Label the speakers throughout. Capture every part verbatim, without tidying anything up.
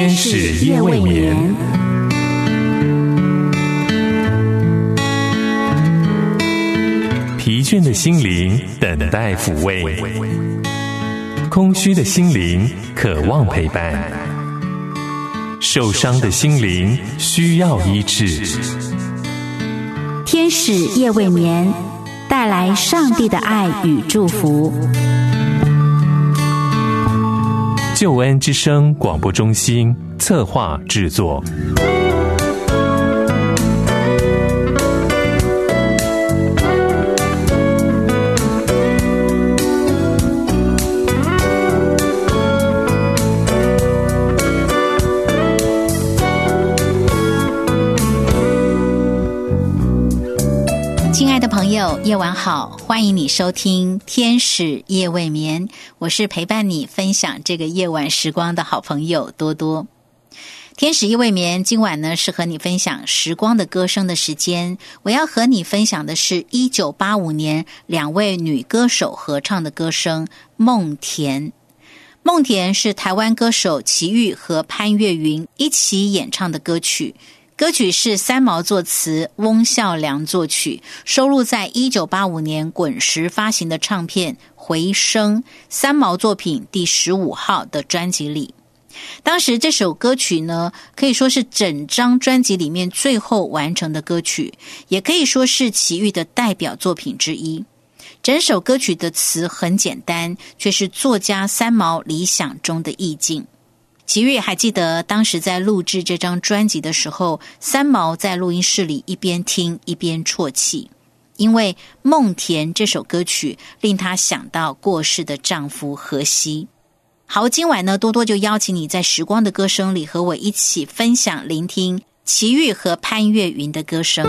Speaker 1: 天使夜未眠。疲倦的心灵等待抚慰，空虚的心灵渴望陪伴，受伤的心灵需要医治。
Speaker 2: 天使夜未眠，带来上帝的爱与祝福。
Speaker 1: 救恩之声广播中心策划制作。
Speaker 3: 亲爱的朋友，夜晚好，欢迎你收听天使夜未眠，我是陪伴你分享这个夜晚时光的好朋友多多。天使夜未眠今晚呢是和你分享时光的歌声的时间，我要和你分享的是一九八五年两位女歌手合唱的歌声梦田。梦田是台湾歌手齐豫和潘越云一起演唱的歌曲，歌曲是三毛作词，翁孝良作曲，收录在一九八五年滚石发行的唱片《回声》三毛作品第十五号的专辑里。当时这首歌曲呢，可以说是整张专辑里面最后完成的歌曲，也可以说是齐豫的代表作品之一。整首歌曲的词很简单，却是作家三毛理想中的意境。齐豫还记得当时在录制这张专辑的时候，三毛在录音室里一边听一边啜泣，因为梦田这首歌曲令她想到过世的丈夫荷西。好，今晚呢，多多就邀请你在时光的歌声里和我一起分享聆听齐豫和潘越云的歌声。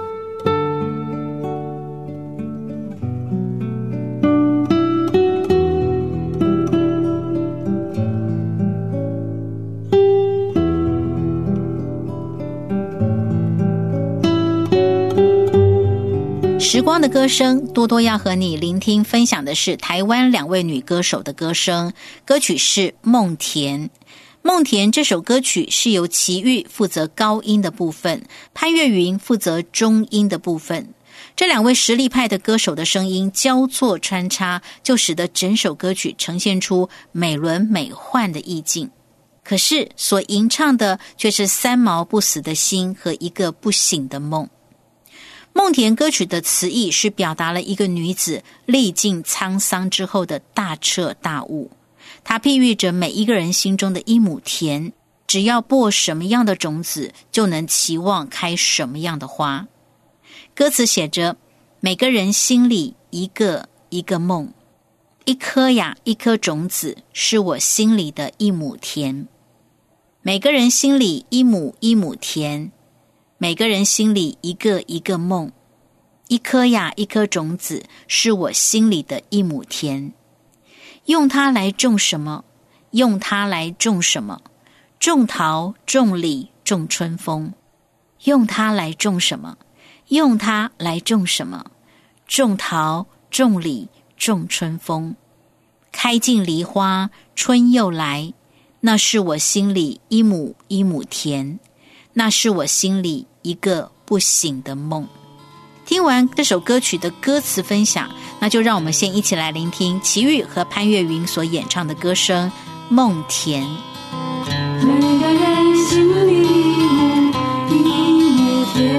Speaker 3: 时光的歌声，多多要和你聆听分享的是台湾两位女歌手的歌声，歌曲是梦田。梦田这首歌曲是由齐豫负责高音的部分，潘越云负责中音的部分。这两位实力派的歌手的声音交错穿插，就使得整首歌曲呈现出美轮美奂的意境。可是所吟唱的却是三毛不死的心和一个不醒的梦。梦田歌曲的词意是表达了一个女子历尽沧桑之后的大彻大悟，她譬喻着每一个人心中的一亩田，只要播什么样的种子，就能期望开什么样的花。歌词写着，每个人心里一个一个梦，一颗呀一颗种子，是我心里的一亩田。每个人心里一亩一亩田，每个人心里一个一个梦，一颗呀一颗种子，是我心里的一亩田。用它来种什么？用它来种什么？种桃，种李，种春风。用它来种什么？用它来种什么？种桃，种李，种春风。开尽梨花，春又来，那是我心里一亩一亩田，那是我心里一个不醒的梦。听完这首歌曲的歌词分享，那就让我们先一起来聆听齐豫和潘越云所演唱的歌声《梦田》。
Speaker 4: 每个人心里一亩田，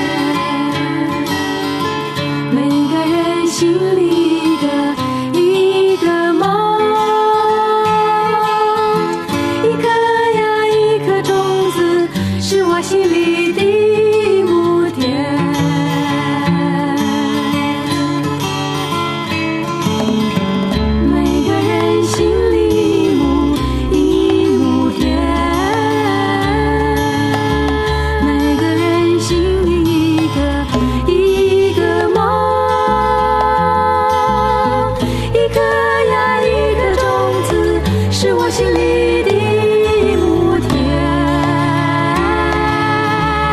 Speaker 4: 每个人心里一个一个梦，一颗呀一颗种子，是我心里的一亩田。每个人心里一亩一亩田，每个人心里一个一个梦，一颗呀一颗种子，是我心里的一亩田。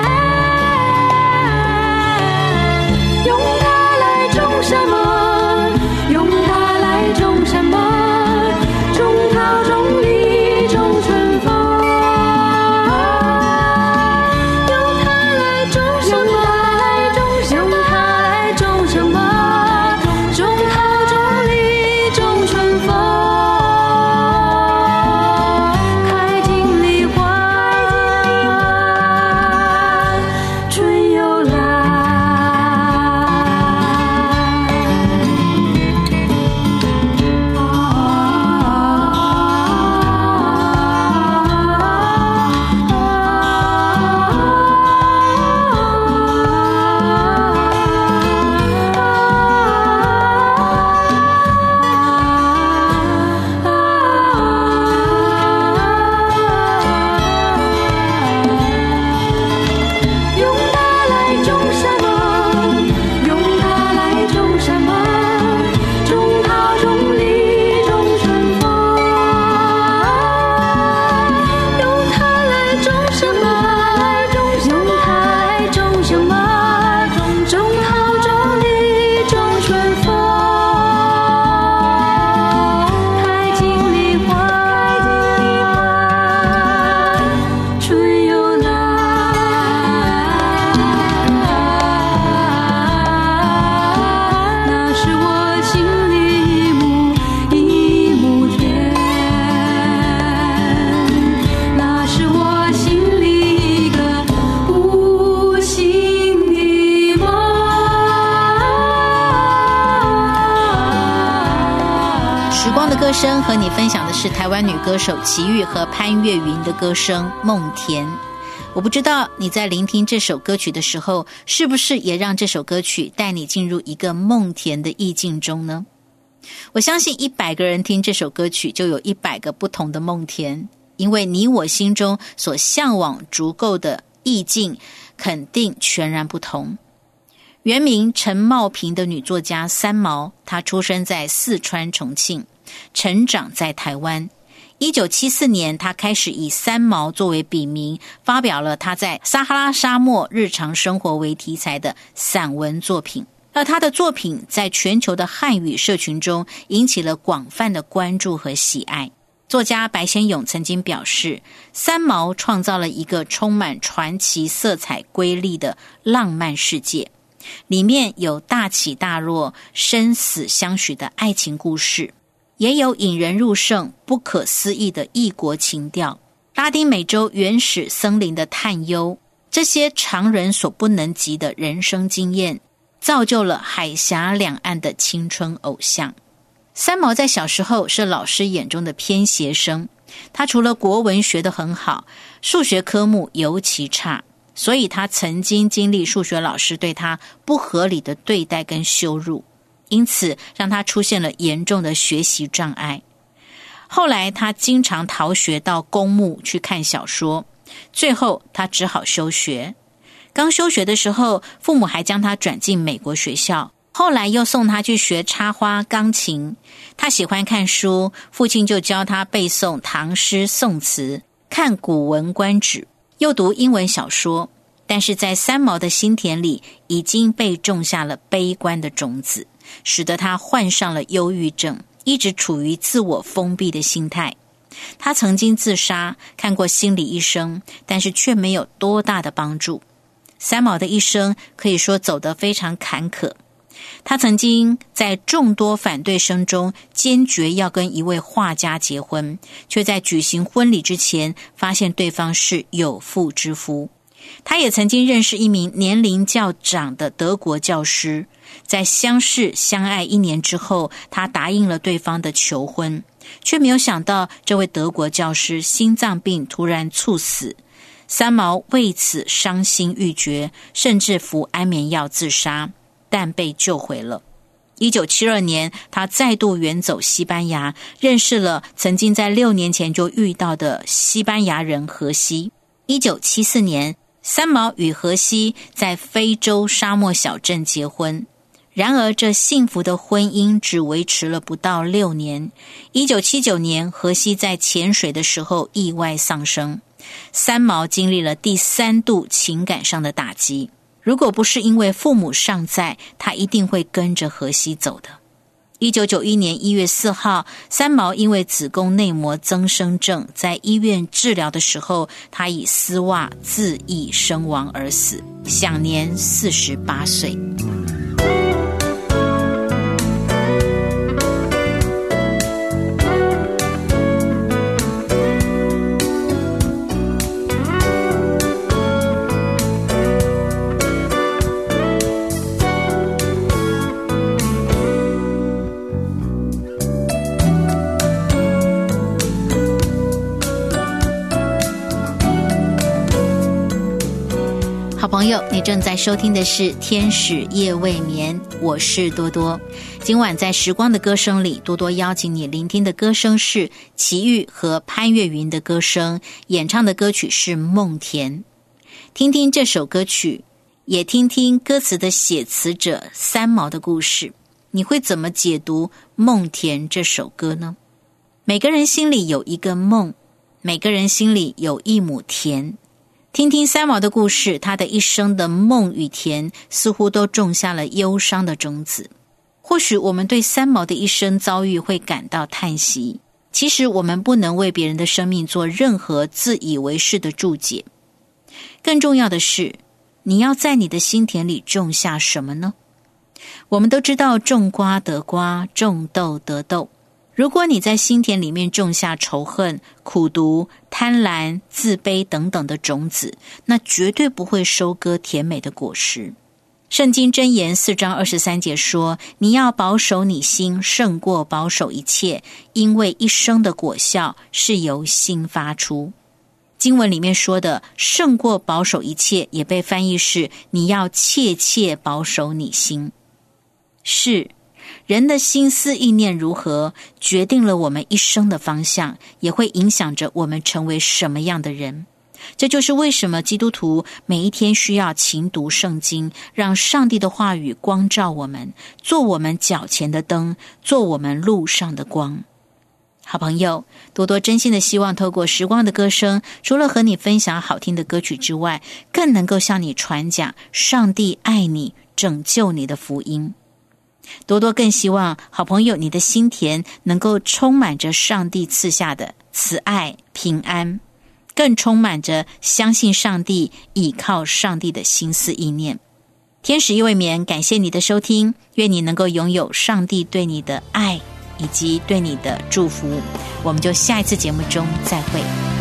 Speaker 3: 声和你分享的是台湾女歌手齐豫和潘越云的歌声《梦田》。我不知道你在聆听这首歌曲的时候，是不是也让这首歌曲带你进入一个梦田的意境中呢？我相信一百个人听这首歌曲，就有一百个不同的梦田，因为你我心中所向往足够的意境肯定全然不同。原名陈茂平的女作家三毛，她出生在四川重庆，成长在台湾。一九七四年，她开始以三毛作为笔名，发表了她在撒哈拉沙漠日常生活为题材的散文作品。而她的作品在全球的汉语社群中引起了广泛的关注和喜爱。作家白先勇曾经表示，三毛创造了一个充满传奇色彩瑰丽的浪漫世界，里面有大起大落、生死相许的爱情故事，也有引人入胜、不可思议的异国情调，拉丁美洲原始森林的探幽，这些常人所不能及的人生经验，造就了海峡两岸的青春偶像。三毛在小时候是老师眼中的偏学生，他除了国文学得很好，数学科目尤其差，所以他曾经经历数学老师对他不合理的对待跟羞辱，因此让他出现了严重的学习障碍。后来他经常逃学到公墓去看小说，最后他只好休学。刚休学的时候，父母还将他转进美国学校，后来又送他去学插花、钢琴。他喜欢看书，父亲就教他背诵唐诗宋词，看古文观止，又读英文小说。但是在三毛的心田里已经被种下了悲观的种子，使得他患上了忧郁症，一直处于自我封闭的心态。他曾经自杀，看过心理医生，但是却没有多大的帮助。三毛的一生可以说走得非常坎坷。他曾经在众多反对声中坚决要跟一位画家结婚，却在举行婚礼之前发现对方是有妇之夫。他也曾经认识一名年龄较长的德国教师，在相识相爱一年之后，他答应了对方的求婚，却没有想到这位德国教师心脏病突然猝死。三毛为此伤心欲绝，甚至服安眠药自杀，但被救回了。一九七二年，他再度远走西班牙，认识了曾经在六年前就遇到的西班牙人荷西。一九七四年，三毛与荷西在非洲沙漠小镇结婚。然而这幸福的婚姻只维持了不到六年。一九七九年，荷西在潜水的时候意外丧生。三毛经历了第三度情感上的打击，如果不是因为父母尚在，他一定会跟着荷西走的。一九九一年一月四号，三毛因为子宫内膜增生症在医院治疗的时候，他以丝袜自缢身亡而死，享年四十八岁。好朋友，你正在收听的是天使夜未眠，我是多多。今晚在时光的歌声里，多多邀请你聆听的歌声是齐豫和潘越云的歌声，演唱的歌曲是梦田。听听这首歌曲，也听听歌词的写词者三毛的故事，你会怎么解读梦田这首歌呢？每个人心里有一个梦，每个人心里有一亩田。听听三毛的故事，他的一生的梦与田似乎都种下了忧伤的种子。或许我们对三毛的一生遭遇会感到叹息，其实我们不能为别人的生命做任何自以为是的注解。更重要的是，你要在你的心田里种下什么呢？我们都知道种瓜得瓜，种豆得豆。如果你在心田里面种下仇恨、苦毒、贪婪、自卑等等的种子，那绝对不会收割甜美的果实。 圣经箴言四章二十三节说，你要保守你心胜过保守一切，因为一生的果效是由心发出。经文里面说的胜过保守一切，也被翻译是你要切切保守你心。是，人的心思意念如何，决定了我们一生的方向，也会影响着我们成为什么样的人。这就是为什么基督徒每一天需要勤读圣经，让上帝的话语光照我们，做我们脚前的灯，做我们路上的光。好朋友，多多真心的希望透过时光的歌声，除了和你分享好听的歌曲之外，更能够向你传讲上帝爱你、拯救你的福音。多多更希望好朋友你的心田能够充满着上帝赐下的慈爱、平安，更充满着相信上帝、倚靠上帝的心思意念。天使夜未眠，感谢你的收听，愿你能够拥有上帝对你的爱以及对你的祝福。我们就下一次节目中再会。